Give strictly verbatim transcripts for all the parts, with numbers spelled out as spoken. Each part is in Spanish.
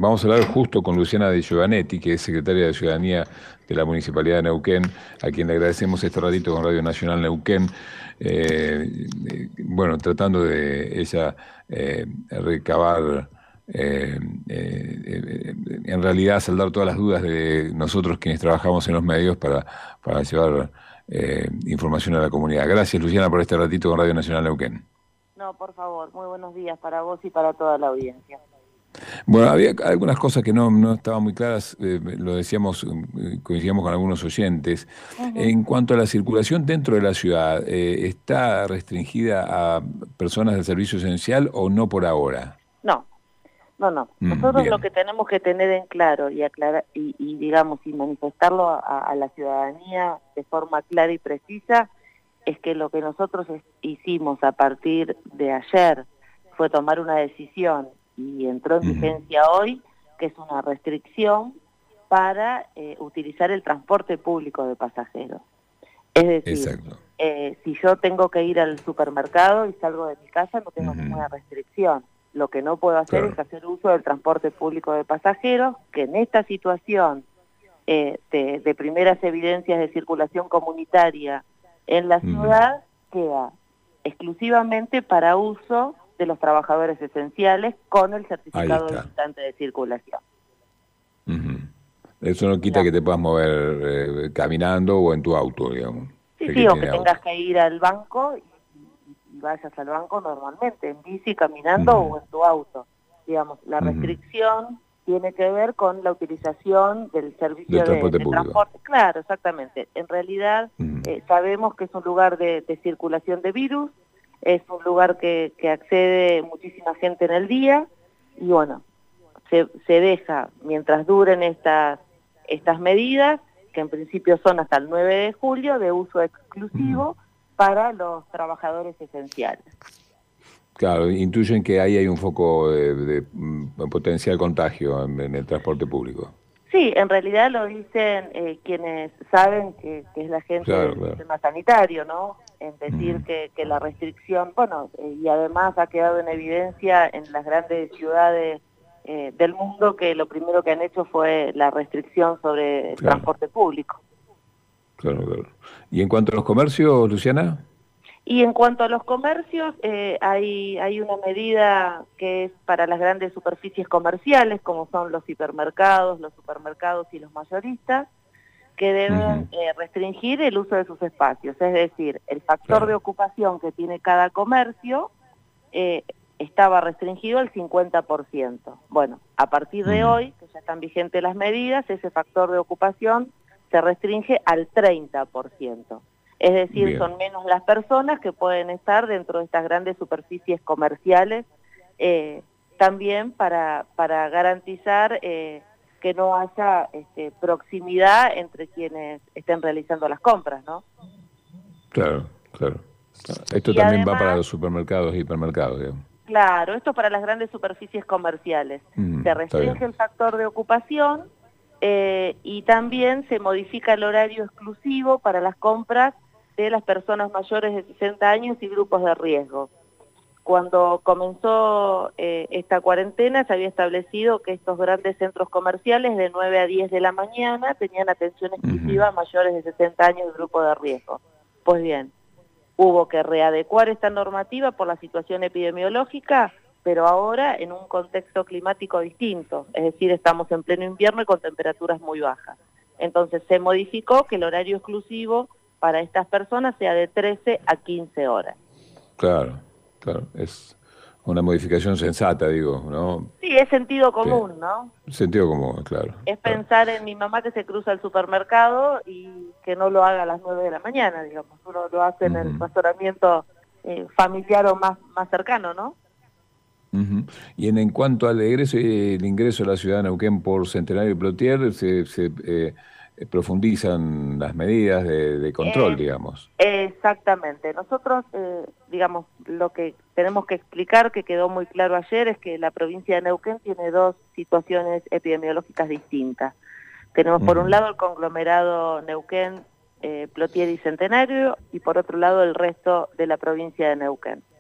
vamos a hablar justo con Luciana De Giovanetti, que es secretaria de Ciudadanía de la Municipalidad de Neuquén, a quien le agradecemos este ratito con Radio Nacional Neuquén. Eh, eh, bueno, tratando de ella eh, recabar, eh, eh, eh, en realidad saldar todas las dudas de nosotros quienes trabajamos en los medios para, para llevar eh, información a la comunidad. Gracias, Luciana, por este ratito con Radio Nacional Neuquén. No, por favor, muy buenos días para vos y para toda la audiencia. Bueno, había algunas cosas que no, no estaban muy claras, eh, lo decíamos, eh, coincidíamos con algunos oyentes. Uh-huh. En cuanto a la circulación dentro de la ciudad, eh, ¿está restringida a personas del servicio esencial o no por ahora? No, no, no. Mm, Nosotros bien. lo que tenemos que tener en claro y aclarar y, y digamos y manifestarlo a, a la ciudadanía de forma clara y precisa es que lo que nosotros hicimos a partir de ayer fue tomar una decisión y entró en vigencia uh-huh. hoy, que es una restricción para eh, utilizar el transporte público de pasajeros. Es decir, eh, si yo tengo que ir al supermercado y salgo de mi casa, no tengo uh-huh. ninguna restricción. Lo que no puedo hacer claro. es hacer uso del transporte público de pasajeros, que en esta situación eh, de, de primeras evidencias de circulación comunitaria en la ciudad, uh-huh. queda exclusivamente para uso de los trabajadores esenciales con el certificado de visitante de circulación. Uh-huh. Eso no quita no. que te puedas mover eh, caminando o en tu auto, digamos. Sí, sí, o que auto. tengas que ir al banco y, y vayas al banco normalmente, en bici, caminando uh-huh. o en tu auto. Digamos, la uh-huh. restricción tiene que ver con la utilización del servicio del transporte de, de público. transporte. Claro, exactamente. En realidad uh-huh. eh, sabemos que es un lugar de, de circulación de virus, es un lugar que, que accede muchísima gente en el día y bueno, se, se deja, mientras duren estas, estas medidas, que en principio son hasta el nueve de julio, de uso exclusivo uh-huh. para los trabajadores esenciales. Claro, intuyen que ahí hay un foco de, de, de potencial contagio en, en el transporte público. Sí, en realidad lo dicen eh, quienes saben que, que es la gente claro, del claro. sistema sanitario, ¿no? En decir mm. que, que la restricción, bueno, eh, y además ha quedado en evidencia en las grandes ciudades eh, del mundo que lo primero que han hecho fue la restricción sobre el claro. transporte público. Claro, claro. ¿Y en cuanto a los comercios, Luciana? Y en cuanto a los comercios, eh, hay, hay una medida que es para las grandes superficies comerciales, como son los hipermercados, los supermercados y los mayoristas, que deben uh-huh. eh, restringir el uso de sus espacios. Es decir, el factor claro. de ocupación que tiene cada comercio eh, estaba restringido al cincuenta por ciento. Bueno, a partir de uh-huh. hoy, que ya están vigentes las medidas, ese factor de ocupación se restringe al treinta por ciento. Es decir, Bien. son menos las personas que pueden estar dentro de estas grandes superficies comerciales, eh, también para, para garantizar eh, que no haya este, proximidad entre quienes estén realizando las compras, ¿no? Claro, claro. Esto y también además, va para los supermercados y hipermercados, digamos. Claro, esto para las grandes superficies comerciales. Mm, se restringe el factor de ocupación eh, y también se modifica el horario exclusivo para las compras de las personas mayores de sesenta años y grupos de riesgo. Cuando comenzó eh, esta cuarentena se había establecido que estos grandes centros comerciales de nueve a diez de la mañana tenían atención exclusiva uh-huh. a mayores de sesenta años y grupos de riesgo. Pues bien, hubo que readecuar esta normativa por la situación epidemiológica, pero ahora en un contexto climático distinto, es decir, estamos en pleno invierno y con temperaturas muy bajas. Entonces se modificó que el horario exclusivo para estas personas sea de trece a quince horas. Claro, claro, es una modificación sensata, digo, ¿no? Sí, es sentido común, ¿no? Sentido común, claro. Es claro. pensar en mi mamá que se cruza al supermercado y que no lo haga a las nueve de la mañana, digamos. Uno lo hace en uh-huh. el razonamiento eh, familiar o más, más cercano, ¿no? Uh-huh. Y en, en cuanto al ingreso, el ingreso a la ciudad de Neuquén por Centenario y Plotier, se... se eh, profundizan las medidas de, de control, eh, digamos. Exactamente. Nosotros, eh, digamos, lo que tenemos que explicar, que quedó muy claro ayer, es que la provincia de Neuquén tiene dos situaciones epidemiológicas distintas. Tenemos por uh-huh. un lado el conglomerado Neuquén, eh, Plotier y Centenario, y por otro lado el resto de la provincia de Neuquén.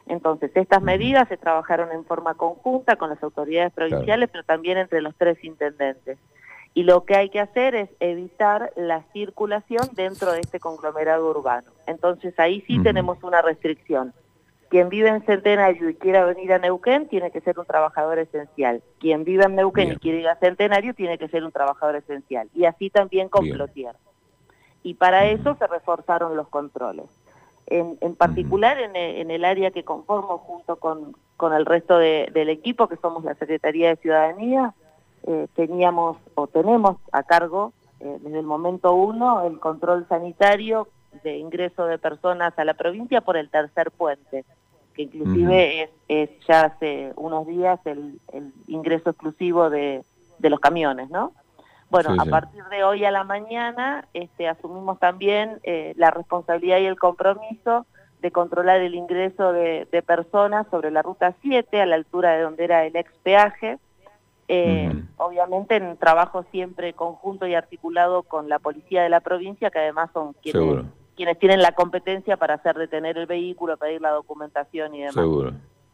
Entonces, estas medidas se trabajaron en forma conjunta con las autoridades provinciales, claro, pero también entre los tres intendentes. Y lo que hay que hacer es evitar la circulación dentro de este conglomerado urbano. Entonces, ahí sí uh-huh. tenemos una restricción. Quien vive en Centenario y quiera venir a Neuquén tiene que ser un trabajador esencial. Quien vive en Neuquén Bien. y quiere ir a Centenario tiene que ser un trabajador esencial. Y así también con Plotier. Y para uh-huh. eso se reforzaron los controles. En, en particular uh-huh. en, el, en el área que conformo junto con, con el resto de, del equipo, que somos la Secretaría de Ciudadanía, eh, teníamos o tenemos a cargo eh, desde el momento uno el control sanitario de ingreso de personas a la provincia por el tercer puente, que inclusive uh-huh. es, es ya hace unos días el, el ingreso exclusivo de, de los camiones, ¿no? Bueno, sí, a sí. partir de hoy a la mañana este, asumimos también eh, la responsabilidad y el compromiso de controlar el ingreso de, de personas sobre la ruta siete, a la altura de donde era el ex peaje, eh, uh-huh. obviamente en trabajo siempre conjunto y articulado con la policía de la provincia, que además son quienes, quienes tienen la competencia para hacer detener el vehículo, pedir la documentación y demás. Seguro.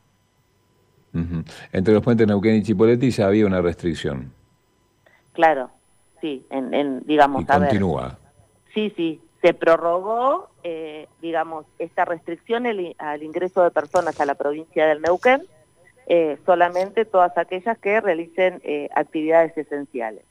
Uh-huh. Entre los puentes Neuquén y Chipoleti ya había una restricción. Claro. Sí, en, en, digamos, y a continúa. ver, sí, sí, se prorrogó, eh, digamos, esta restricción el, al ingreso de personas a la provincia del Neuquén, eh, solamente todas aquellas que realicen eh, actividades esenciales.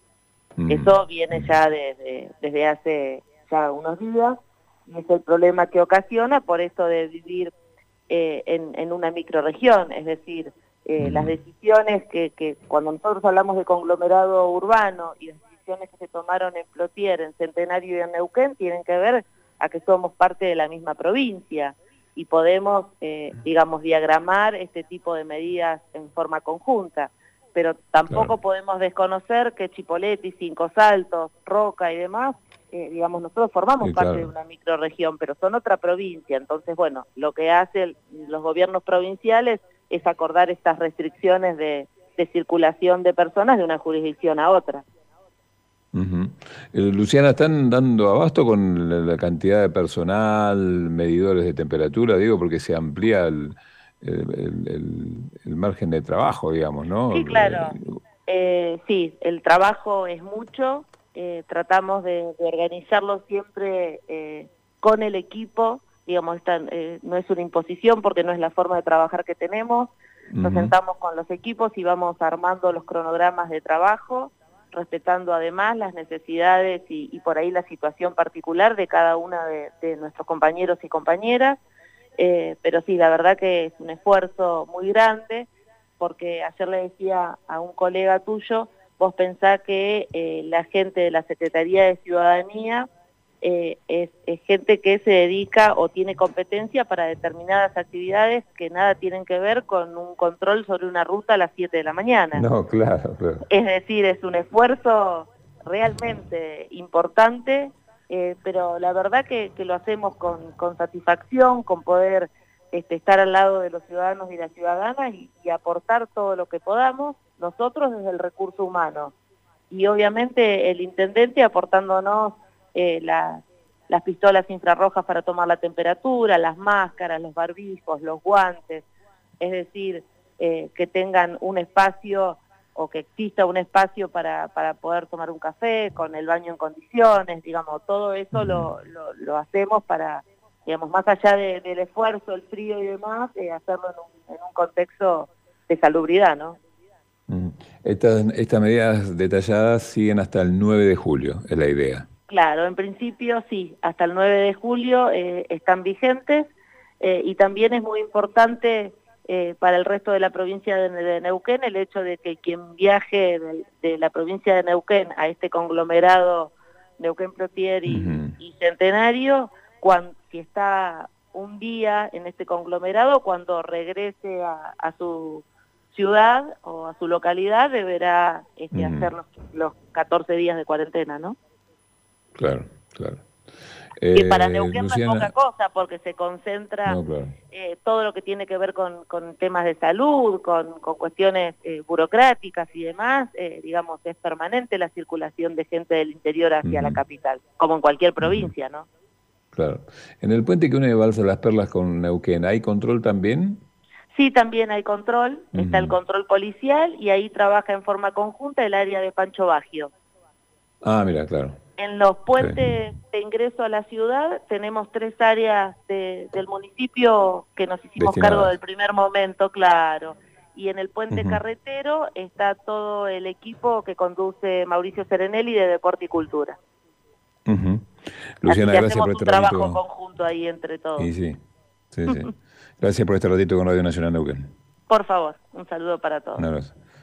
Mm. Eso viene ya desde, desde hace ya unos días, y es el problema que ocasiona por esto de vivir eh, en, en una microrregión, es decir, eh, mm. las decisiones que, que cuando nosotros hablamos de conglomerado urbano y las decisiones que se tomaron en Plotier, en Centenario y en Neuquén tienen que ver a que somos parte de la misma provincia y podemos, eh, digamos, diagramar este tipo de medidas en forma conjunta, pero tampoco claro. podemos desconocer que Chipoleti, Cinco Saltos, Roca y demás, eh, digamos, nosotros formamos sí, parte claro. de una microrregión, pero son otra provincia, entonces, bueno, lo que hacen los gobiernos provinciales es acordar estas restricciones de, de circulación de personas de una jurisdicción a otra. Uh-huh. eh, Luciana, ¿están dando abasto con la, la cantidad de personal, medidores de temperatura? Digo, porque se amplía el, el, el, el margen de trabajo, digamos, ¿no? Sí, claro. Eh, sí, el trabajo es mucho. Eh, tratamos de, de organizarlo siempre eh, con el equipo. Digamos, esta, eh, no es una imposición porque no es la forma de trabajar que tenemos. Nos uh-huh. sentamos con los equipos y vamos armando los cronogramas de trabajo, respetando además las necesidades y, y por ahí la situación particular de cada una de, de nuestros compañeros y compañeras. Eh, pero sí, la verdad que es un esfuerzo muy grande, porque ayer le decía a un colega tuyo, vos pensás que eh, la gente de la Secretaría de Ciudadanía eh, es, es gente que se dedica o tiene competencia para determinadas actividades que nada tienen que ver con un control sobre una ruta a las siete de la mañana. No, claro, claro. Es decir, es un esfuerzo realmente importante, eh, pero la verdad que, que lo hacemos con, con satisfacción, con poder este, estar al lado de los ciudadanos y las ciudadanas y, y aportar todo lo que podamos, nosotros desde el recurso humano. Y obviamente el intendente aportándonos eh, la, las pistolas infrarrojas para tomar la temperatura, las máscaras, los barbijos, los guantes, es decir, eh, que tengan un espacio o que exista un espacio para, para poder tomar un café, con el baño en condiciones, digamos, todo eso lo, lo, lo hacemos para, digamos, más allá de, del esfuerzo, el frío y demás, eh, hacerlo en un, en un contexto de salubridad, ¿no? Estas, estas medidas detalladas siguen hasta el nueve de julio, es la idea. Claro, en principio sí, hasta el nueve de julio eh, están vigentes eh, y también es muy importante eh, para el resto de la provincia de, de Neuquén el hecho de que quien viaje de, de la provincia de Neuquén a este conglomerado Neuquén Plotier y, uh-huh. y Centenario, cuando, si está un día en este conglomerado, cuando regrese a, a su ciudad o a su localidad deberá este, uh-huh. hacer los, los catorce días de cuarentena, ¿no? Claro, claro. Y eh, para Luciana... Neuquén no es poca cosa, porque se concentra no, claro. eh, todo lo que tiene que ver con, con temas de salud, con, con cuestiones eh, burocráticas y demás, eh, digamos, es permanente la circulación de gente del interior hacia uh-huh. la capital, como en cualquier provincia, uh-huh. ¿no? claro. En el puente que une Balsa Las Perlas con Neuquén, ¿hay control también? Sí, también hay control, Uh está el -huh. control policial y ahí trabaja en forma conjunta el área de Pancho Baggio. Ah, mira, claro. En los Sí. puentes de ingreso a la ciudad tenemos tres áreas de, del municipio que nos hicimos Destinadas. cargo del primer momento, claro. Y en el puente Uh-huh. carretero está todo el equipo que conduce Mauricio Serenelli de Deporte y Cultura. Uh-huh. Así Luciana, que gracias hacemos por un este trabajo ratito. conjunto ahí entre todos. Y sí, sí, sí. Gracias por este ratito con Radio Nacional Neuquén. Por favor, un saludo para todos. Un abrazo.